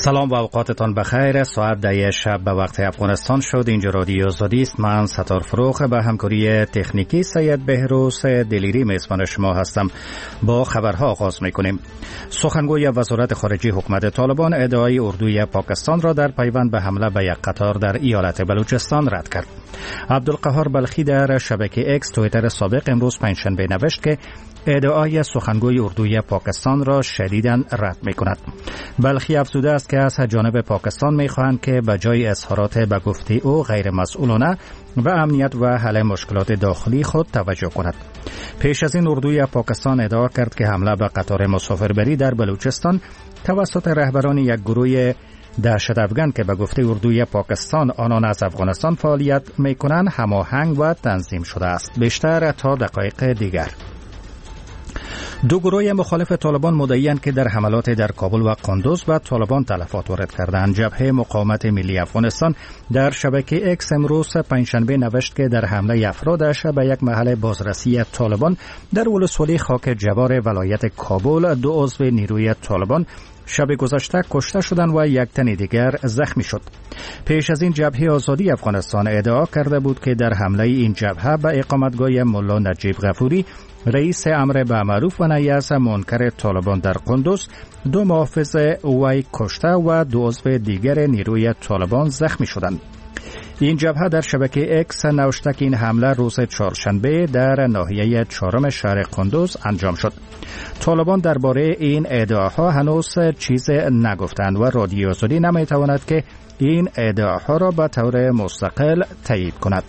سلام و اوقاتتان بخیر. ساعت 10 شب به وقت افغانستان شد. اینجا رادیو آزادی است. من ستار فروخ به همکاری تکنیکی سید بهروز دلیری میزبان شما هستم. با خبرها آغاز میکنیم. سخنگوی وزارت خارجه حکومت طالبان ادعای اردوی پاکستان را در پیوند به حمله به یک قطار در ایالت بلوچستان رد کرد. عبدالقهار بلخی در شبکه اکس توییتر سابق امروز پنجشنبه نوشت که ادعای سخنگوی اردوی پاکستان را شدیداً رد می‌کند. بلخی افزوده است که از جانب پاکستان می‌خواهند که به جای اظهارات به گفته او غیر مسئولانه به امنیت و حل مشکلات داخلی خود توجه کند. پیش از این اردوی پاکستان ادعا کرد که حمله به قطار مسافربری در بلوچستان توسط رهبران یک گروه دهشت افغان که به گفته اردوی پاکستان آنان از افغانستان فعالیت می‌کنند هماهنگ و تنظیم شده است. بیشتر تا دقایق دیگر. دو گروه مخالف طالبان مدعی‌اند که در حملات در کابل و قندوز و طالبان تلفات وارد کردند. جبهه مقاومت ملی افغانستان در شبکه اکس امروز پنجشنبه نوشت که در حمله افرادش به یک محل بازرسی طالبان در ولسوالی خاک جوار ولایت کابل دو عضو نیروی طالبان شب گذشته کشته شدند و یک تن دیگر زخمی شد. پیش از این جبهه آزادی افغانستان ادعا کرده بود که در حمله این جبهه به اقامتگاه ملا نجیب غفوری رئیس امر به معروف و نهی از منکر طالبان در قندوز دو محافظ وی کشته و دو عضو دیگر نیروی طالبان زخمی شدند. این جبهه در شبکه اکس نوشته که این حمله روز چهارشنبه در ناحیه چهارم شهر قندوز انجام شد. طالبان درباره این ادعاها هنوز چیز نگفتند و رادیو آزادی نمیتواند که این ادعاها را به طور مستقل تایید کند.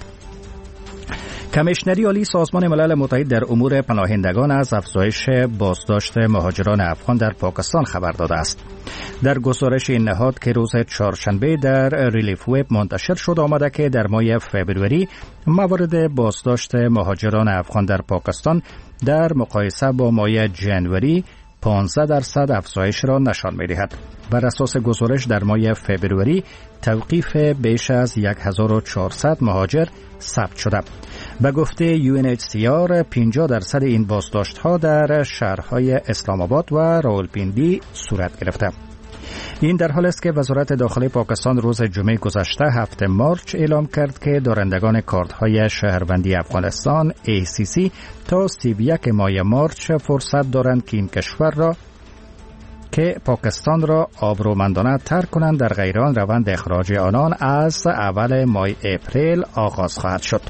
کمیشنری عالی سازمان ملل متحد در امور پناهندگان از افزایش بازداشت مهاجران افغان در پاکستان خبر داده است. در گزارش این نهاد که روز چهارشنبه در ریلیف وب منتشر شد آمده که در ماه فوریه موارد بازداشت مهاجران افغان در پاکستان در مقایسه با ماه جنوری 15% افزایش را نشان می‌دهد. بر اساس گزارش در ماه فوریه توقیف بیش از 1400 مهاجر ثبت شده. به گفته UNHCR 50% این بازداشت‌ها در شهرهای اسلام آباد و راولپیندی صورت گرفته. این در حال است که وزارت داخلی پاکستان روز جمعه گذشته 7 مارچ اعلام کرد که دارندگان کارت‌های شهروندی افغانستان ACC تا 31 ماه مارچ فرصت دارند که این کشور را که پاکستان را آبرومندانه ترک کنند. در غیر آن روند اخراج آنان از اول ماه اپریل آغاز خواهد شد.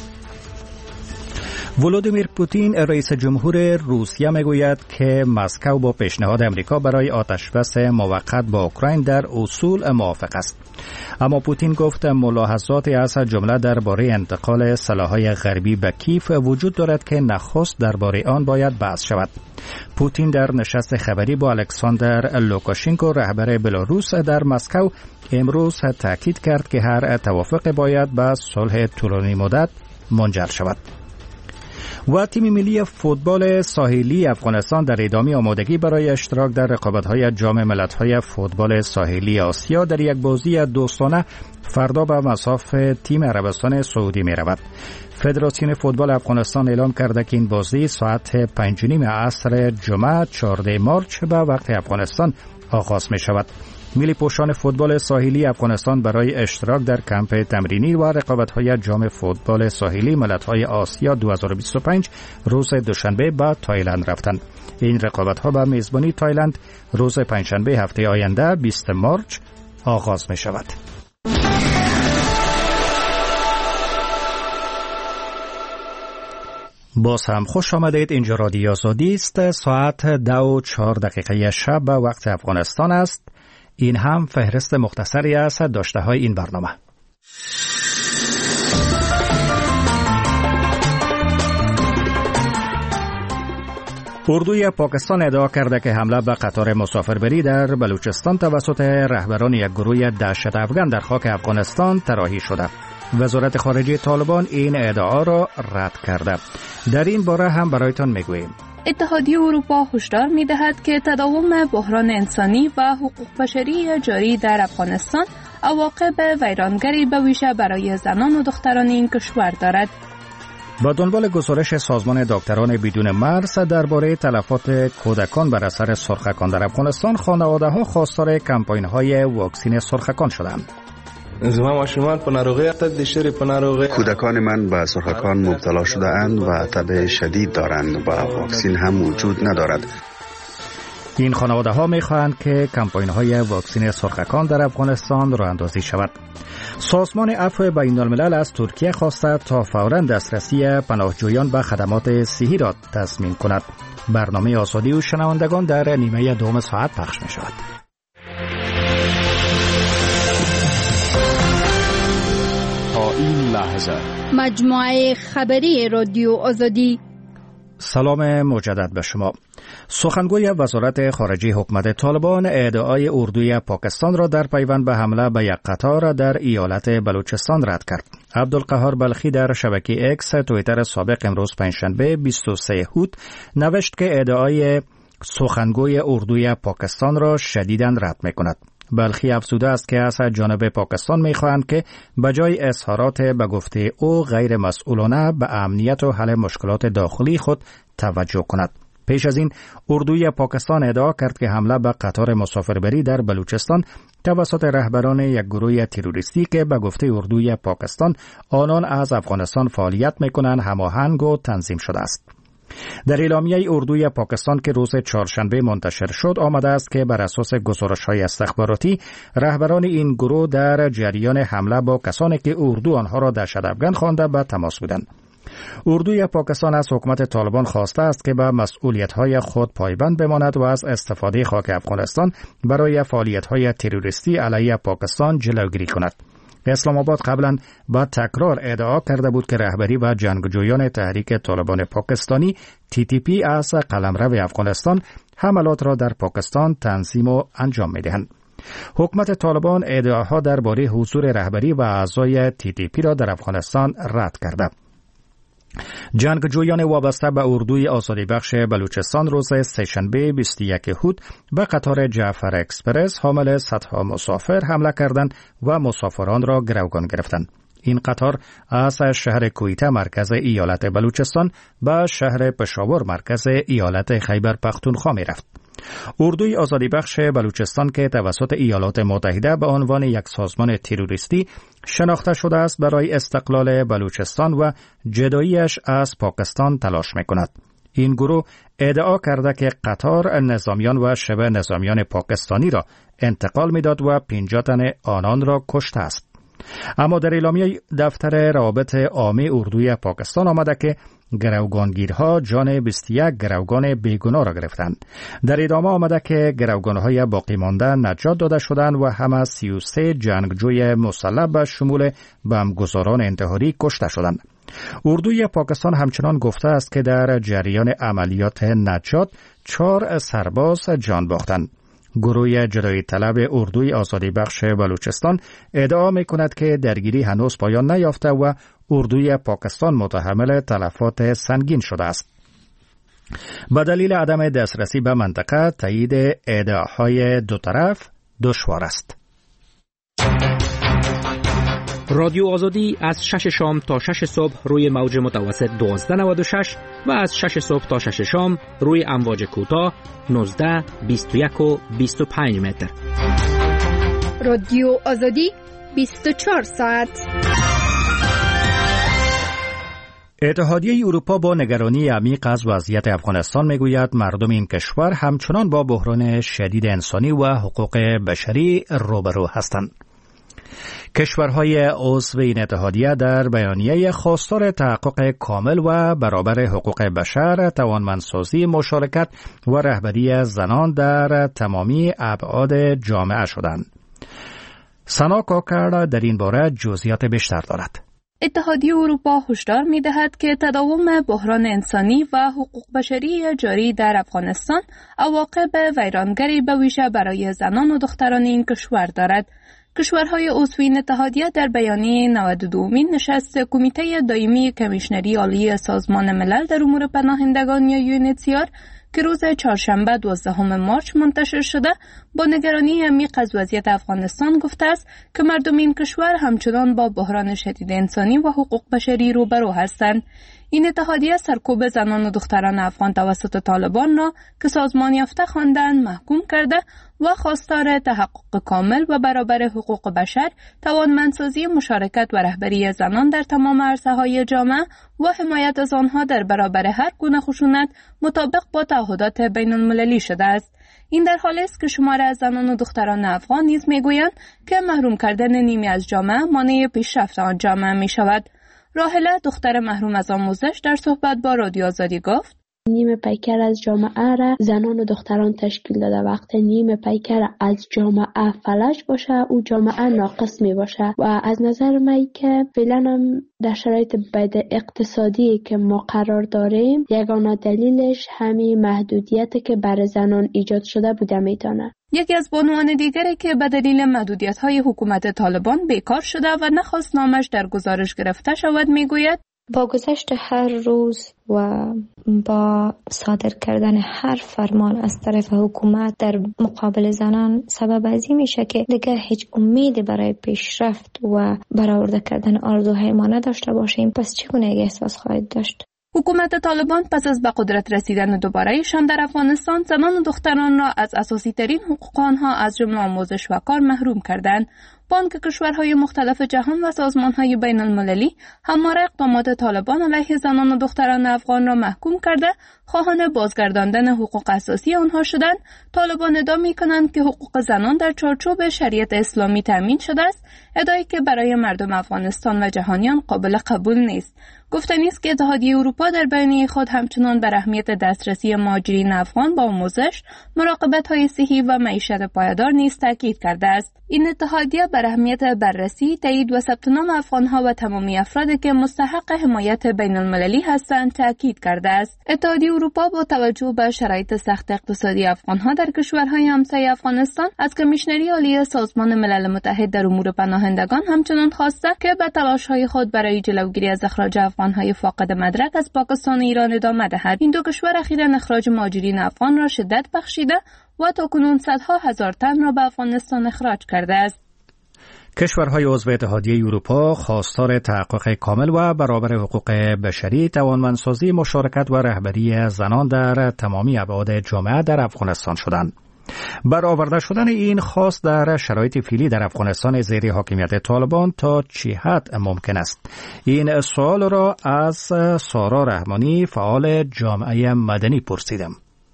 ولادیمیر پوتین رئیس جمهور روسیه میگوید که مسکو با پیشنهاد امریکا برای آتشبس موقت با اوکراین در اصول موافق است. اما پوتین گفت ملاحظاتی از جمله درباره انتقال سلاح‌های غربی به کیف وجود دارد که نخست درباره آن باید بحث شود. پوتین در نشست خبری با الکساندر لوکاشنکو رهبر بلاروس در مسکو امروز تاکید کرد که هر توافق باید به صلح طولانی مدت منجر شود. و تیم ملی فوتبال ساحلی افغانستان در ادامه آمادگی برای اشتراک در رقابت‌های جام ملت‌های فوتبال ساحلی آسیا در یک بازی دوستانه فردا به مصاف تیم عربستان سعودی می‌رود. فدراسیون فوتبال افغانستان اعلام کرده که این بازی ساعت 5:30 عصر جمعه 14 مارچ به وقت افغانستان آغاز می‌شود. ملی پوشان فوتبال ساحلی افغانستان برای اشتراک در کمپ تمرینی و رقابت‌های جام فوتبال ساحلی ملت‌های آسیا 2025 روز دوشنبه به تایلند رفتند. این رقابت‌ها به میزبانی تایلند روز پنجشنبه هفته آینده 20 مارچ آغاز می‌شود. باز هم خوش آمدید. اینجا رادیو آزادی است. ساعت 2:04 شب به وقت افغانستان است. این هم فهرست مختصری از داشته‌های این برنامه. اردوی پاکستان ادعا کرده که حمله به قطار مسافربری در بلوچستان توسط رهبران یک گروه دهشت افغان در خاک افغانستان طراحی شده. وزارت خارجه طالبان این ادعا را رد کرده. در این باره هم برایتان میگوییم. اتحادیه اروپا هشدار می‌دهد که تداوم بحران انسانی و حقوق بشری جاری در افغانستان عواقب ویرانگری به ویژه برای زنان و دختران این کشور دارد. با دنبال گزارش سازمان دکتران بدون مرز درباره تلفات کودکان بر اثر سرخکان در افغانستان، خانواده‌ها خواستار کمپاین‌های واکسین سرخکان شدند. کودکان من به سرخکان مبتلا شده اند و تب شدید دارند و واکسین هم وجود ندارد. این خانواده‌ها می‌خواهند که کمپاین‌های واکسین سرخکان در افغانستان راه اندازی شود. سازمان عفو بین‌الملل از ترکیه خواسته تا فوراً دسترسی پناهجویان به خدمات صحی را تضمین کند. برنامه آزادی و شنوندگان در نیمه دوم ساعت پخش می‌شود. تا این لحظه مجموعه خبری رادیو آزادی. سلام مجدد به شما. سخنگوی وزارت خارجه حکومت طالبان ادعای اردوی پاکستان را در پیوند به حمله به یک قطار در ایالت بلوچستان رد کرد. عبدالقهار بلخی در شبکه اکس توییتر سابق امروز پنجشنبه 23 هوت نوشت که ادعای سخنگوی اردوی پاکستان را شدیداً رد می‌کند. بلخی افزوده است که از جانب پاکستان می‌خواهند که بجای اظهارات به گفته او غیر مسئولانه به امنیت و حل مشکلات داخلی خود توجه کند. پیش از این اردوی پاکستان ادعا کرد که حمله به قطار مسافربری در بلوچستان توسط رهبران یک گروه تروریستی که به گفته اردوی پاکستان آنان از افغانستان فعالیت می‌کنند هماهنگ و تنظیم شده است. در اعلامیه اردوی پاکستان که روز چهارشنبه منتشر شد آمده است که بر اساس گزارش‌های استخباراتی رهبران این گروه در جریان حمله با کسانی که اردو آنها را دهشت‌افکن خوانده به تماس بودند. اردوی پاکستان از حکومت طالبان خواسته است که به مسئولیت‌های خود پایبند بماند و از استفاده خاک افغانستان برای فعالیت‌های تروریستی علیه پاکستان جلوگیری کند. اسلام آباد قبلا با تکرار ادعا کرده بود که رهبری و جنگجویان تحریک طالبان پاکستانی TTP از قلمرو افغانستان حملات را در پاکستان تنظیم و انجام می‌دهند. حکومت طالبان ادعاها درباره حضور رهبری و اعضای TTP را در افغانستان رد کرده. جنگجویان وابسته به اردوی آزادی بخش بلوچستان روز سه‌شنبه 21 هوت به قطار جعفر اکسپرس حامل صدها مسافر حمله کردند و مسافران را گروگان گرفتند. این قطار از شهر کویته مرکز ایالت بلوچستان به شهر پشاور مرکز ایالت خیبر پختونخوا می رفت. اردوی آزادی بخش بلوچستان که توسط ایالات متحده به عنوان یک سازمان تروریستی شناخته شده است برای استقلال بلوچستان و جداییش از پاکستان تلاش می‌کند. این گروه ادعا کرده که قطار نظامیان و شبه نظامیان پاکستانی را انتقال می‌داد و 50 تن آنان را کشته است. اما در اعلامیه دفتر روابط عامه اردوی پاکستان آمده که گروگانگیرها جان 21 گروگان بیگناه را گرفتند. در ادامه آمده که گروگانهای باقی مانده نجات داده شدند و همه 33 جنگجوی مسلح به شمول بمبگذاران انتحاری کشته شدند. اردوی پاکستان همچنان گفته است که در جریان عملیات نجات 4 سرباز جان باختند. گروه جدایی طلب اردوی آزادی بخش بلوچستان ادعا می کند که درگیری هنوز پایان نیافته و اردوی پاکستان متحمل تلفات سنگین شده است. به دلیل عدم دسترسی به منطقه تایید ادعاهای دو طرف دشوار است. رادیو آزادی از 6 شام تا 6 صبح روی موج متوسط 1296 و از 6 صبح تا 6 شام روی امواج کوتاه 19، 21 و 25 متر. رادیو آزادی 24 ساعت. اتحادیه اروپا با نگرانی عمیق از وضعیت افغانستان میگوید مردم این کشور همچنان با بحران شدید انسانی و حقوق بشری روبرو هستند. کشورهای عضو این اتحادیه در بیانیه خواستار تحقق کامل و برابر حقوق بشر، توانمندسازی مشارکت و رهبری زنان در تمامی ابعاد جامعه شدند. سنا کاکر در این باره جزئیات بیشتر دارد. اتحادیه اروپا هشدار می‌دهد که تداوم بحران انسانی و حقوق بشری جاری در افغانستان عواقب ویرانگری به ویژه برای زنان و دختران این کشور دارد. کشورهای عضو این اتحادیه در بیانیه 92مین نشست کمیته دائمی کمیشنری عالی سازمان ملل در امور پناهندگان یا UNHCR که روز چهارشنبه 12 مارچ منتشر شده با نگرانی عمیق از وضعیت افغانستان گفته است که مردم این کشور همچنان با بحران شدید انسانی و حقوق بشری روبرو هستند. این اتحادیه سرکوب زنان و دختران افغان توسط طالبان را که سازمان یافته خواندند محکوم کرده و خواستار تحقق کامل و برابر حقوق بشر، توانمندسازی مشارکت و رهبری زنان در تمام عرصه‌های جامعه و حمایت از آنها در برابر هر گونه خشونت مطابق با تعهدات بین المللی شده است. این در حالی است که شمار از زنان و دختران افغان نیز میگویند که محروم کردن نیمی از جامعه مانع پیشرفت آن جامعه می شود. راهله، دختر محروم از آموزش، در صحبت با رادیو آزادی گفت: نیم پیکر از جامعه را زنان و دختران تشکیل داده. وقتی نیم پیکر از جامعه فلج باشه، او جامعه ناقص می باشه و از نظر من که فعلا هم در شرایط بد اقتصادی که ما قرار داریم، یگانه دلیلش همین محدودیتی که برای زنان ایجاد شده بوده میتونه. یکی از بانوان دیگری که به دلیل محدودیت‌های حکومت طالبان بیکار شده و نخواست نامش در گزارش گرفته شود میگوید: با گذشت هر روز و با صادر کردن هر فرمان از طرف حکومت در مقابل زنان سبب از این میشه که دیگه هیچ امیدی برای پیشرفت و برآورده کردن آرزوهای ما نداشته باشیم. پس چگونه احساس خواهید داشت؟ حکومت طالبان پس از به قدرت رسیدن دوباره‌شان در افغانستان، زنان و دختران را از اساسی ترین حقوق آنها از جمله آموزش و کار محروم کردند. بانک کشورهای مختلف جهان و سازمان‌های بین المللی همواره اقدامات طالبان علیه زنان و دختران افغان را محکوم کرده، خواهان بازگرداندن حقوق اساسی آنها شدند. طالبان ادعا می‌کنند که حقوق زنان در چارچوب شریعت اسلامی تامین شده است، ادعایی که برای مردم افغانستان و جهانیان قابل قبول نیست. گفتنی است که اتحادیه اروپا در بیانیه خود همچنان بر اهمیت دسترسی مهاجرین افغان به آموزش، مراقبت‌های صحی و معیشت پایدار نیز تاکید کرده است. این اتحادیه بر اهمیت بررسی، تایید و ثبت نام افغان‌ها و تمامی افرادی که مستحق حمایت بین المللی هستند تاکید کرده است. اتحادیه اروپا با توجه به شرایط سخت اقتصادی افغان‌ها در کشورهای همسایه افغانستان از کمیشنری عالی سازمان ملل متحد در امور پناهندگان همچنان خواسته که به تلاش‌های خود برای جلوگیری از اخراج افغان‌های فاقد مدرک از پاکستان و ایران ادامه دهد. این دو کشور اخیراً اخراج مهاجرین افغان را شدت بخشیده و تاکنون صدها هزار تن را به افغانستان اخراج کرده است. کشورهای عضو اتحادیه اروپا خواستار تحقق کامل و برابر حقوق بشری، توانمندسازی مشارکت و رهبری زنان در تمامی ابعاد جامعه در افغانستان شدند. برآورده شدن این خواست در شرایط فعلی در افغانستان زیر حاکمیت طالبان تا چه حد ممکن است؟ این سوال را از سارا رحمانی، فعال جامعه مدنی، پرسیدم.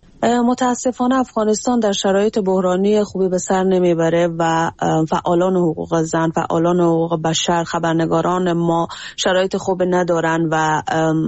متاسفانه افغانستان در شرایط بحرانی خوبی به سر نمیبره و فعالان حقوق زن، فعالان حقوق بشر، خبرنگاران ما شرایط خوب ندارن و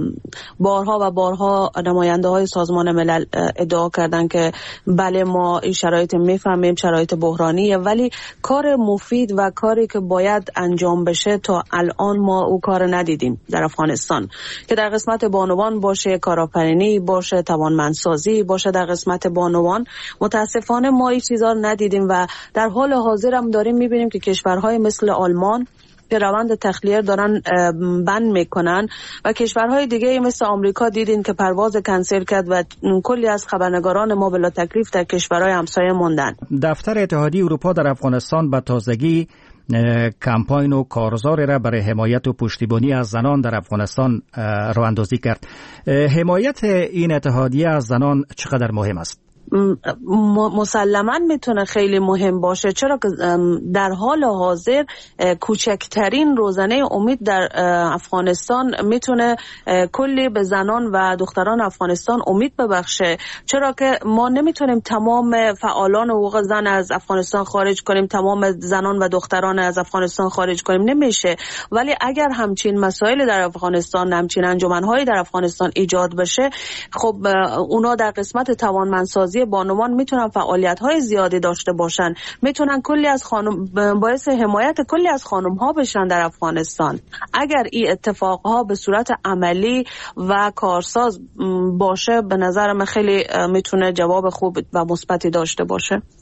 بارها نماینده های سازمان ملل ادعا کردن که بله ما این شرایط میفهمیم، شرایط بحرانیه، ولی کار مفید و کاری که باید انجام بشه تا الان ما او کار ندیدیم در افغانستان، که در قسمت بانوان باشه، کارآفرینی باشه، توانمندسازی باشه. در قسمت بانوان متاسفانه ما این چیزا ندیدیم و در حال حاضر هم داریم میبینیم که کشورهای مثل آلمان که روند تخلیه دارن بند میکنن و کشورهای دیگه مثل آمریکا دیدین که پرواز کنسل کرد و کلی از خبرنگاران ما بلا تکلیف در کشورهای همسایه موندن. دفتر اتحادیه اروپا در افغانستان به تازگی کمپاین و کارزار را برای حمایت و پشتیبانی از زنان در افغانستان راه اندازی کرد. حمایت این اتحادیه از زنان چقدر مهم است؟ مسلماً میتونه خیلی مهم باشه، چرا که در حال حاضر کوچکترین روزنه امید در افغانستان میتونه کلی به زنان و دختران افغانستان امید ببخشه، چرا که ما نمیتونیم تمام فعالان حقوق زن از افغانستان خارج کنیم، تمام زنان و دختران از افغانستان خارج کنیم، نمیشه. ولی اگر همچین مسائل در افغانستان، همچین انجمن‌هایی در افغانستان ایجاد بشه، خب اونا در قسمت توانمندسازی بانوان میتونن فعالیت‌های زیادی داشته باشن، میتونن کلی از خانم باعث حمایت کلی از خانم‌ها بشن در افغانستان. اگر این اتفاقها به صورت عملی و کارساز باشه، به نظر من خیلی میتونه جواب خوب و مثبتی داشته باشه.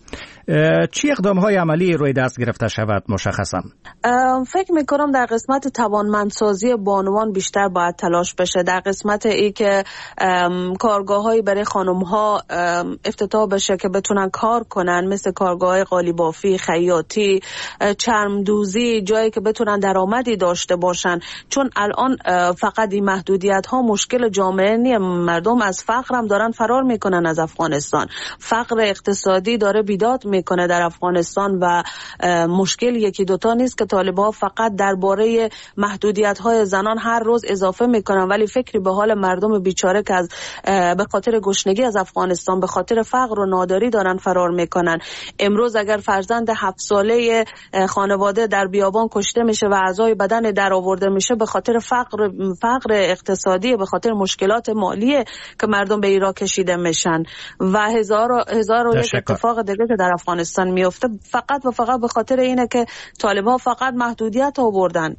چی اقدام‌های عملی روی دست گرفته شود مشخصاً؟ فکر میکنم در قسمت توانمندسازی بانوان بیشتر باید تلاش بشه. در قسمت ای که کارگاه‌هایی برای خانم‌ها افتتاح بشه که بتونن کار کنن، مثل کارگاه‌های قالیبافی، خیاطی، چرمدوزی، جایی که بتونن درآمدی داشته باشن. چون الان فقط این محدودیت‌ها مشکل جامعه نیست، مردم از فقر هم دارن فرار میکنن از افغانستان. فقر اقتصادی داره بیداد میکنه در افغانستان و مشکل یکی دوتا نیست که طالبان فقط درباره محدودیت‌های زنان هر روز اضافه میکنن، ولی فکری به حال مردم بیچاره که به خاطر گشنگی از افغانستان، به خاطر فقر و ناداری دارن فرار میکنن. امروز اگر فرزند 7 ساله خانواده در بیابان کشته میشه و اعضای بدن در آورده میشه به خاطر فقر اقتصادی، به خاطر مشکلات مالی که مردم به ایران کشیده میشن و هزار و یک اتفاق دیگه که در افغانستان میفته، فقط و فقط به خاطر اینه که طالبان فقط محدودیت آوردن.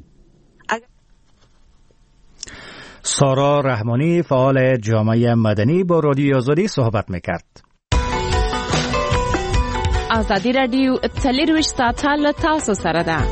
سارا رحمانی فعال جامعه مدنی با رادیو آزادی صحبت میکرد. آزادی رادیو 24 ساعته له تاسو سره ده.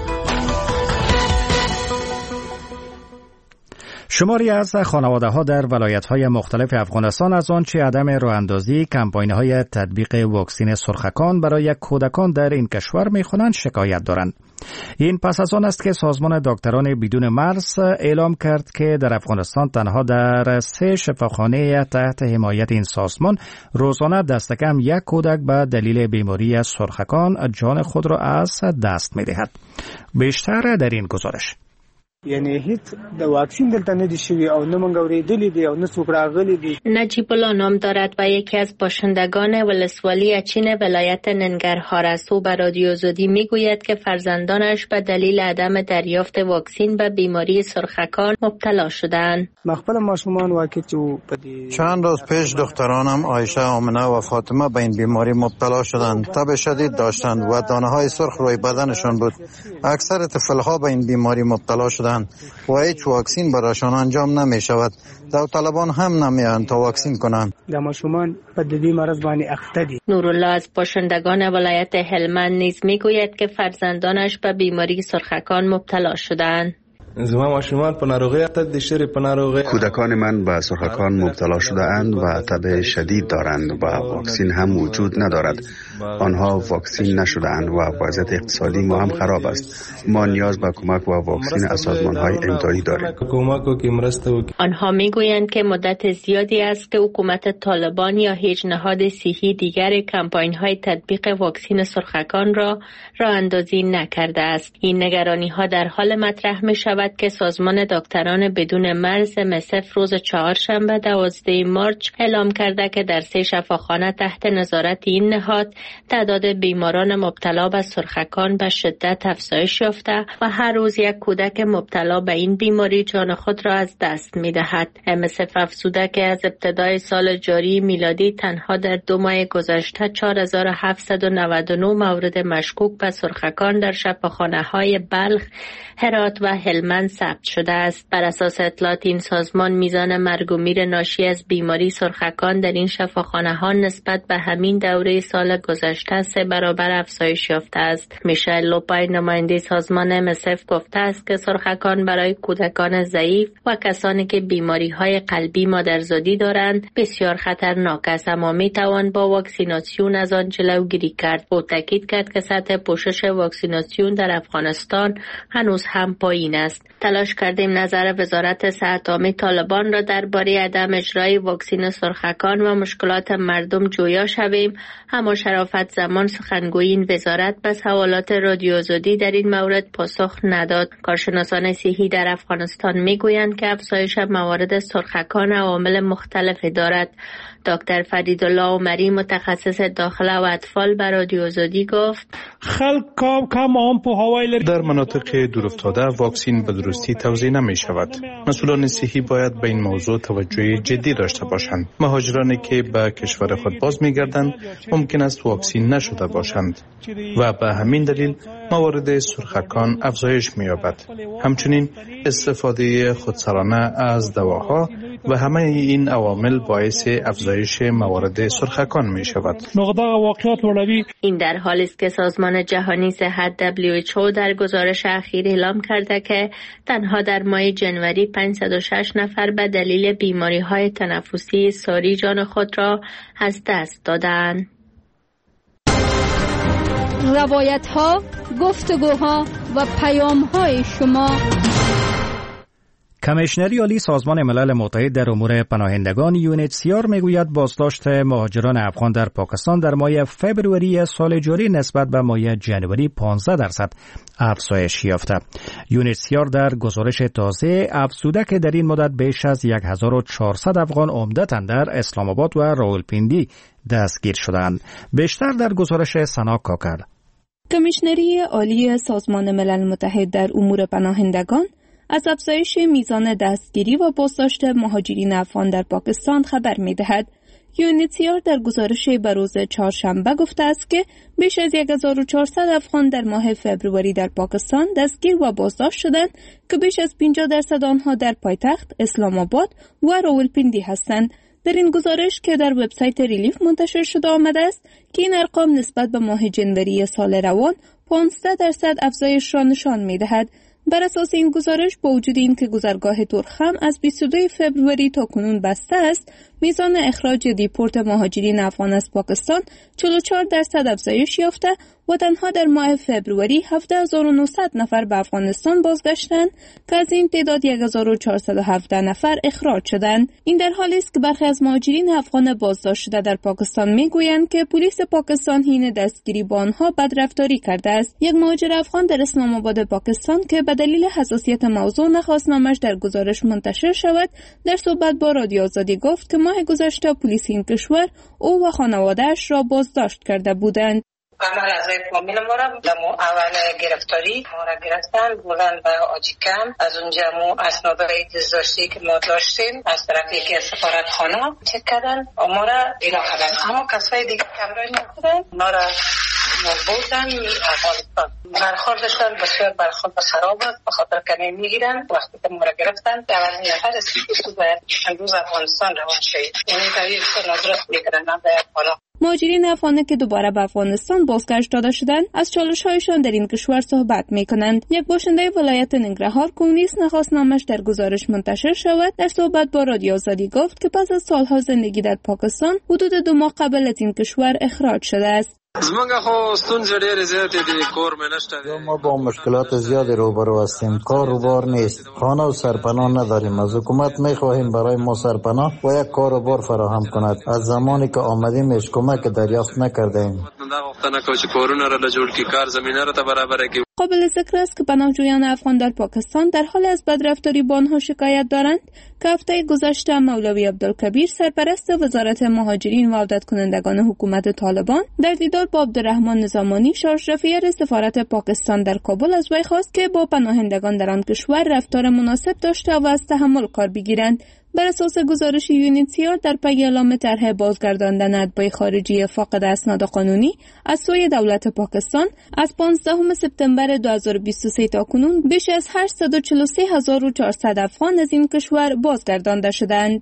شماری از خانواده‌ها در ولایت‌های مختلف افغانستان از آنچه عدم راه‌اندازی کمپاین‌های تطبیق واکسن سرخکان برای کودکان در این کشور می‌خوانند شکایت دارند. این پس از آن است که سازمان دکتران بدون مرز اعلام کرد که در افغانستان تنها در 3 شفاخانه تحت حمایت این سازمان روزانه دست کم 1 کودک به دلیل بیماری سرخکان جان خود را از دست می‌دهد. بیشتر در این گزارش. یعنی هیڅ د واکسین دلته نه دي شوی او نه مونږ اورېدلې دي او نه څوک راغلي دي. نجیب الله نام دارد و یکی از باشندگان ولسوالی اچین ولایت ننگرهار است. او به رادیو آزادی میگوید که فرزندانش به دلیل عدم دریافت واکسین به بیماری سرخکان مبتلا شدند. خپل ماشومان واقع چند روز پیش دخترانم عایشه، آمنه و فاطمه به این بیماری مبتلا شدند. تب شدید داشتند و دانه‌های سرخ روی بدنشان بود. اکثر طفل‌ها به این بیماری مبتلا شدند و هیچ واکسین برایشان انجام نمی شود. داوطلبان هم نمیان تا واکسین کنند. ماشومان په دې مرض باندې اخته دي. نورالله از باشندگان ولایت هلمند نیز میگوید که فرزندانش به بیماری سرخکان مبتلا شدند. کودکان من به سرخکان مبتلا شده اند و تب شدید دارند و واکسین هم وجود ندارد. آنها واکسین نشده اند و وضعیت اقتصادی ما هم خراب است. ما نیاز به کمک و واکسین از سازمان‌های امدادی داریم. آنها میگویند که مدت زیادی است که حکومت طالبان یا هیچ نهاد صحی دیگر کمپاین‌های تطبیق واکسین سرخکان را راه اندازی نکرده است. این نگرانی‌ها در حال مطرح می‌شود که سازمان دکتران بدون مرز MSF روز چهارشنبه 12 مارس اعلام کرده که در 3 شفاخانه تحت نظارت این نهاد تعداد بیماران مبتلا به سرخکان به شدت افزایش یافته و هر روز 1 کودک مبتلا به این بیماری جان خود را از دست می‌دهد. MSF افزوده که از ابتدای سال جاری میلادی تنها در 2 ماه گذشته 4799 مورد مشکوک به سرخکان در شفاخانه‌های بلخ، هرات و هلمند ثبت شده است. بر اساس اطلاعات این سازمان میزان مرگ و میر ناشی از بیماری سرخکان در این شفاخانه‌ها نسبت به همین دوره سال گذشته 3 برابر افزایش یافته است. میشل لوپای نماینده سازمان MSF گفته است که سرخکان برای کودکان ضعیف و کسانی که بیماری‌های قلبی مادرزادی دارند بسیار خطرناک است، اما میتوان با واکسیناسیون از آن جلوگیری کرد. او تاکید کرد که سطح پوشش واکسیناسیون در افغانستان هنوز هم پایین است. تلاش کردیم نظر وزارت صحت عامه طالبان را درباره عدم اجرای واکسن سرخکان و مشکلات مردم جویا شویم، اما شرافت زمان سخنگوی این وزارت به سوالات رادیو آزادی در این مورد پاسخ نداد. کارشناسان صحی در افغانستان میگویند که افزایش موارد سرخکان عوامل مختلفی دارد. دکتر فریدالله عمری متخصص داخله و اطفال به رادیو آزادی گفت در مناطق دورافتاده واکسین به درستی توزیع نمی شود. مسئولان صحی باید به این موضوع توجه جدی داشته باشند. مهاجرانی که به کشور خود باز می گردند ممکن است واکسین نشده باشند و به همین دلیل موارد سرخکان افزایش می یابد. همچنین استفاده خودسرانه از دواها و همه این عوامل باعث افزایش موارد سرخکان می شود. این در حالی است که سازمان جهانی صحت WHO در گزارش اخیر اعلام کرده که تنها در ماه جنوری 506 نفر به دلیل بیماری‌های تنفسی ساری جان خود را از دست دادند. روایت‌ها، گفتگوها و پیام‌های شما. کمیشنری عالی سازمان ملل متحد در امور پناهندگان UNHCR میگوید بازداشت مهاجران افغان در پاکستان در ماه فبروری سال جاری نسبت به ماه جنوری 15% افزایش یافته. UNHCR در گزارش تازه افزوده که در این مدت بیش از 1400 افغان عمدتاً در اسلام آباد و راولپیندی دستگیر شدند. بیشتر در گزارش سنا کاکر. کمیشنری عالی سازمان ملل متحد در امور پناهندگان از افزایش میزان دستگیری و بازداشت مهاجرین افغان در پاکستان خبر می‌دهد. UNHCR در گزارش به روز چهارشنبه گفته است که بیش از 1400 افغان در ماه فبروری در پاکستان دستگیر و بازداشت شدند که بیش از 50% آنها در پایتخت اسلام آباد و راولپیندی هستند. در این گزارش که در وبسایت ریلیف منتشر شده آمده است که این ارقام نسبت به ماه جنوری سال روان 15% افزایش را نشان می‌دهد. بر اساس این گزارش با وجود اینکه گذرگاه ترخم از 22 فبروری تا کنون بسته است، میزان اخراج دیپورت مهاجرین افغان از پاکستان 44% افزایش یافته و تنها در ماه فبروری 7900 نفر به افغانستان بازگشتند که از این تعداد 1417 نفر اخراج شدند. این در حالی است که برخی از مهاجرین افغان بازداشت شده در پاکستان میگویند که پلیس پاکستان حین دستگیری با آنها بدرفتاری کرده است. یک مهاجر افغان در اسلام آباد پاکستان که به دلیل حساسیت موضوع نخواست نامش در گزارش منتشر شود، در صحبت با رادیو آزادی گفت که ماه گذشته پلیس این کشور او و خانواده‌اش را بازداشت کرده بودند. عمل از فامیل ما را در اول گرفتاری ما را گرفتن بردن به آجیکم. از اونجا مو اسنادهای دزداشتی که ما داشتیم از طرف یکی از سفارتخانه چک کردن ما را اینا کردن، اما کسای دیگه کمرای نکردن ما را بردن افغانستان. برخوردشان بسیار برخورد خراب است، به خاطر که میگیرن وقتی که ما را گرفتن اولین نفر است باید امروز افغانستان روان شید، یعنی طریق نادرست میگیرن باید بالا. مهاجرین افغان که دوباره به افغانستان بازگشت داده شدند از چالش‌هایشان در این کشور صحبت می‌کنند. یک باشنده ولایت ننگرهار کونیس نخواست نامش در گزارش منتشر شود، در صحبت با رادیو آزادی گفت که پس از سالها زندگی در پاکستان حدود 2 ماه قبل از این کشور اخراج شده است. ما با مشکلات زیادی روبرو هستیم. کار و بار نیست، خانه و سرپناه نداریم. از حکومت میخواهیم برای ما سرپناه و یک کار و بار فراهم کند. از زمانی که آمدیم هیچ کمک دریافت نکردیم. قابل ذکر است که پناهجویان افغان در پاکستان در حال از بدرفتاری با آنها شکایت دارند که هفته گذشته مولوی عبدالکبیر سرپرست وزارت مهاجرین و عودت کنندگان حکومت طالبان در دیدار با عبدالرحمن نظامانی شارژ رفیع سفارت پاکستان در کابل از وی خواست که با پناهندگان در آن کشور رفتار مناسب داشته و از تحمل کار بگیرند. بر اساس گزارش UNHCR در پی اعلام طرح بازگرداندن اتباع خارجی فاقد اسناد قانونی از سوی دولت پاکستان از 15 سپتامبر 2023 تا کنون بیش از 843400 افغان از این کشور بازگردانده شدند.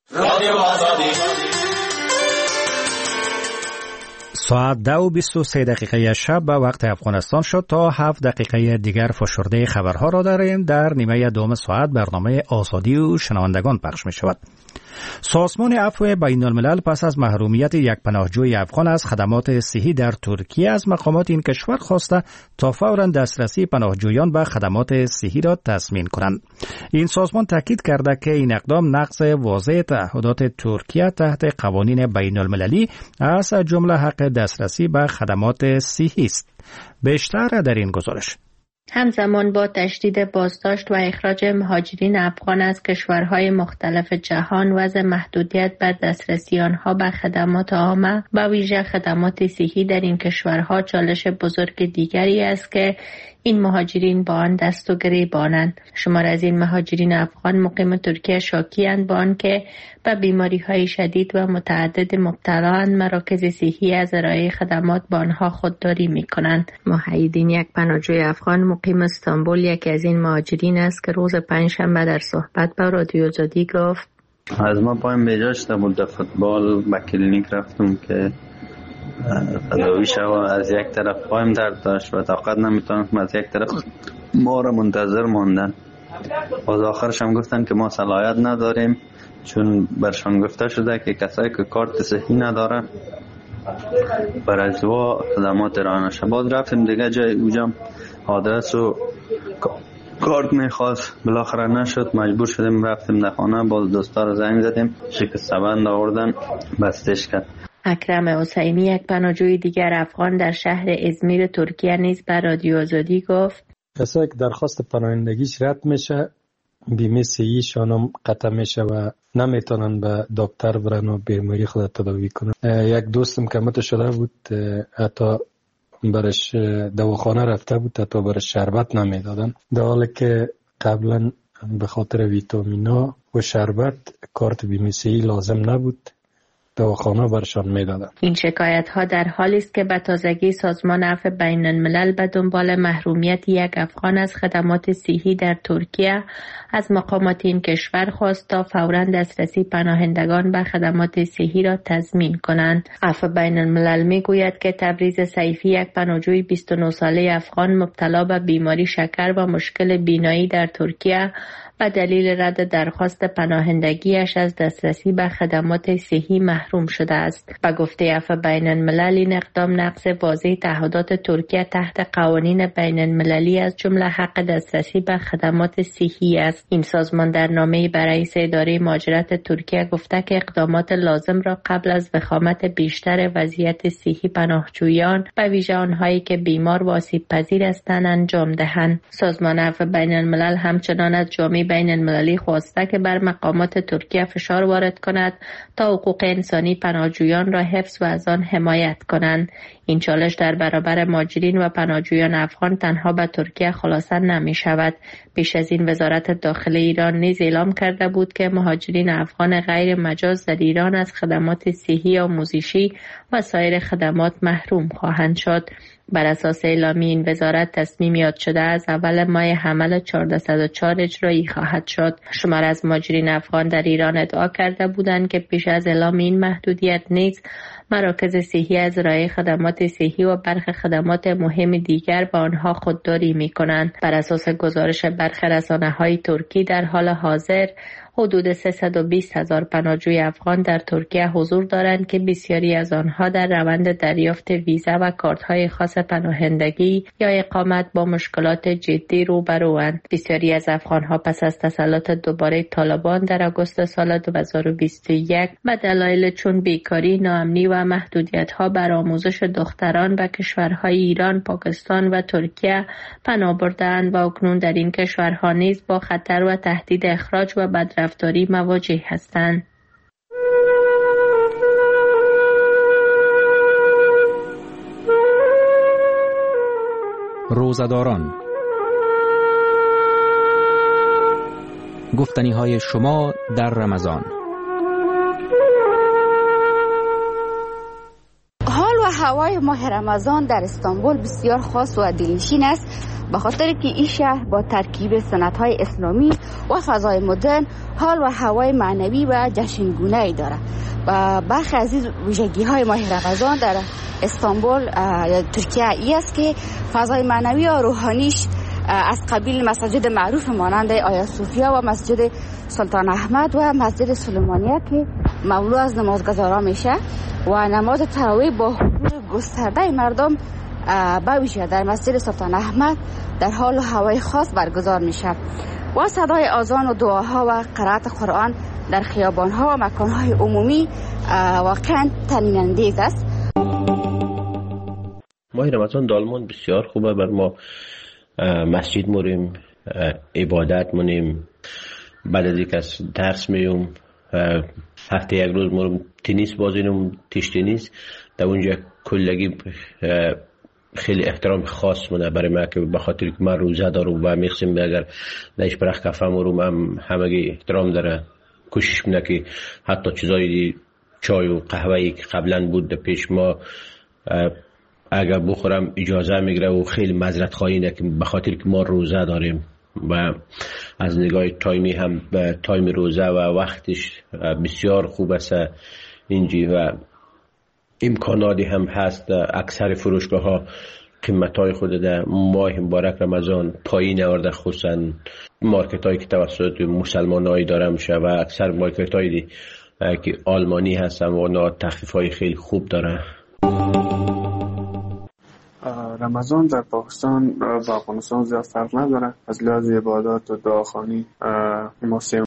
ساعت 2:23 شب به وقت افغانستان شد. تا 7 دقیقه دیگر فشرده خبرها را داریم. در نیمه دوم ساعت برنامه آزادی و شنوندگان پخش می شود. سازمان عفو بین الملل پس از محرومیت یک پناهجوی افغان از خدمات صحی در ترکیه از مقامات این کشور خواسته تا فوراً دسترسی پناهجویان به خدمات صحی را تضمین کنند. این سازمان تاکید کرده که این اقدام نقض واضح تعهدات ترکیه تحت قوانین بین المللی از جمله حق دسترسی به خدمات صحی است. بیشتر در این گزارش. همزمان با تشدید بازداشت و اخراج مهاجرین افغان از کشورهای مختلف جهان، وضع محدودیت بر دسترسی آنها به خدمات عامه و ویژه خدمات صحی در این کشورها چالش بزرگ دیگری است که این مهاجرین با آن دست و گریبانند. شمار از این مهاجرین افغان مقیم ترکیه شاکی‌اند با آنکه به بیماری‌های شدید و متعدد مبتلااند. مراکز صحی از ارائه خدمات با آنها خودداری می‌کنند. محیدین، یک پناهجوی افغان مقیم استانبول، یکی از این مهاجرین است که روز پنجشنبه در صحبت با رادیو آزادی گفت: از ما پایم بیجا شده بود، در فوتبال به کلینیک رفتم که تداوی شو. از یک طرف پایم درد داشت و طاقت نمیتونستم، از یک طرف ما را منتظر ماندن. باز آخرش هم گفتن که ما صلاحیت نداریم، چون برشان گفته شده که کسایی که کارت صحی نداره برای ازوا خدمات ارائه نشه. باز رفتیم دیگه جای اوجا آدرس و کارت میخواست، بالاخره نشد، مجبور شدیم رفتیم در خانه. باز دوستا رو زنگ زدیم، شکست‌بند آوردن، بستش کرد. اکرم حسینی، یک پناهجوی دیگر افغان در شهر ازمیر ترکیه نیز به رادیو آزادی گفت: کسایی که درخواست پناهندگیش رد میشه، بیمه صحیشان هم قطع میشه و نمیتونن به دکتر برن و بیماری خود تداوی کنن. یک دوستم که مت شده بود، حتی برش دواخانه رفته بود، حتی برش شربت نمیدادن، در حالی که قبلا به خاطر ویتامینا و شربت کارت بیمه صحی لازم نبود، دواخانه برشان میدادن. این شکایت ها در حالی است که به تازگی سازمان عفو بین الملل به دنبال محرومیت یک افغان از خدمات صحی در ترکیه از مقامات این کشور خواست تا فوراً دسترسی پناهندگان به خدمات صحی را تضمین کنند. عفو بین الملل میگوید که تبریز سیفی، یک پناهجوی 29 ساله افغان مبتلا به بیماری شکر و مشکل بینایی در ترکیه و دلیل رد درخواست پناهندگیش از دسترسی به خدمات صحی محروم شده است. به گفته عفو بین الملل، این اقدام نقض واضح تعهدات ترکیه تحت قوانین بین المللی از جمله حق دسترسی به خدمات صحی است. این سازمان در نامه‌ای به رئیس اداره مهاجرت ترکیه گفته که اقدامات لازم را قبل از وخامت بیشتر وضعیت صحی پناهجویان به ویژه آنهایی که بیمار و آسیب پذیر هستند انجام دهند. سازمان عفو بین الملل همچنان از جامعه بین المللی خواسته که بر مقامات ترکیه فشار وارد کند تا حقوق انسانی پناهجویان را حفظ و از آن حمایت کنند. این چالش در برابر مهاجرین و پناهجویان افغان تنها به ترکیه خلاصه نمی شود. پیش از این وزارت داخلی ایران نیز اعلام کرده بود که مهاجرین افغان غیر مجاز در ایران از خدمات صحی، آموزشی و سایر خدمات محروم خواهند شد. بر اساس اعلامیه این وزارت تصمیم یافت شده از اول ماه حمل 1404 اجرایی خواهد شد. شمار از مهاجرین افغان در ایران ادعا کرده بودند که پیش از اعلام این محدودیت نیز مراکز صحی از ارائه خدمات صحی و برخی خدمات مهم دیگر به آنها خودداری می‌کنند. بر اساس گزارش برخی رسانه‌های ترکی در حال حاضر حدود 320,000 پناهجوی افغان در ترکیه حضور دارند که بسیاری از آنها در روند دریافت ویزا و کارت‌های خاص پناهندگی یا اقامت با مشکلات جدی روبروند. بسیاری از افغان‌ها پس از تسلط دوباره طالبان در آگوست سال 2021 به دلایل چون بیکاری، ناامنی و محدودیت‌ها بر آموزش دختران به کشورهای ایران، پاکستان و ترکیه پناه برده‌اند و اکنون در این کشورها نیز با خطر و تهدید اخراج و بدرفتاری مواجه هستند. روزه‌داران، گفتنی‌های شما در رمضان. حال و هوای ماه رمضان در استانبول بسیار خاص و دلنشین است، به خاطر که این شهر با ترکیب سنت‌های اسلامی و فضای مدرن حال و هوای معنوی و جشنگونه‌ای دارد. و برخی از این ویژگی‌های ماه رمضان در استانبول ترکیه ای است که فضای معنوی و روحانیش از قبیل مساجد معروف مانند آیا صوفیا و مسجد سلطان احمد و مسجد سلیمانیه که مملو از نمازگزاران میشه و نماز تراویح با حضور گسترده مردم به ویژه در مسجد سلطان احمد در حال و هوای خاص برگزار میشه و صدای آذان و دعاها و قرائت قرآن در خیابانها و مکانهای عمومی واقعا طنین انگیز است. ماه رمضان دالمان بسیار خوبه بر ما. مسجد موریم، عبادت مونیم، بعد از یک از درس میوم، هفته یک روز مورم تنیس بازینم، تیش تنیس. در اونجا کلگی خیلی احترام خاص مونه برای من که به خاطر که من روزه دارم و میخسیم اگر نایش برخ کفه مورم هم همگی احترام داره. کوشش مونه که حتی چیزای چای و قهوه‌ای که قبلا بود پیش ما اگر بخورم اجازه میگیره و خیلی معذرت خواهی نه که به خاطر که ما روزه داریم و از نگاه تایمی هم به تایم روزه و وقتش بسیار خوب است اینجی و امکاناتی هم هست. اکثر فروشگاه ها قیمتای خود در ماه مبارک رمضان پایین آورده، خصوصا مارکت هایی که توسط مسلمان هایی داره میشه و اکثر مارکت هایی که آلمانی هستن و اونا تخفیف های خیلی خوب داره. رمضان در پاکستان با افغانستان زیاد فرق نداره. از لحاظ عبادات و دعاخوانی ما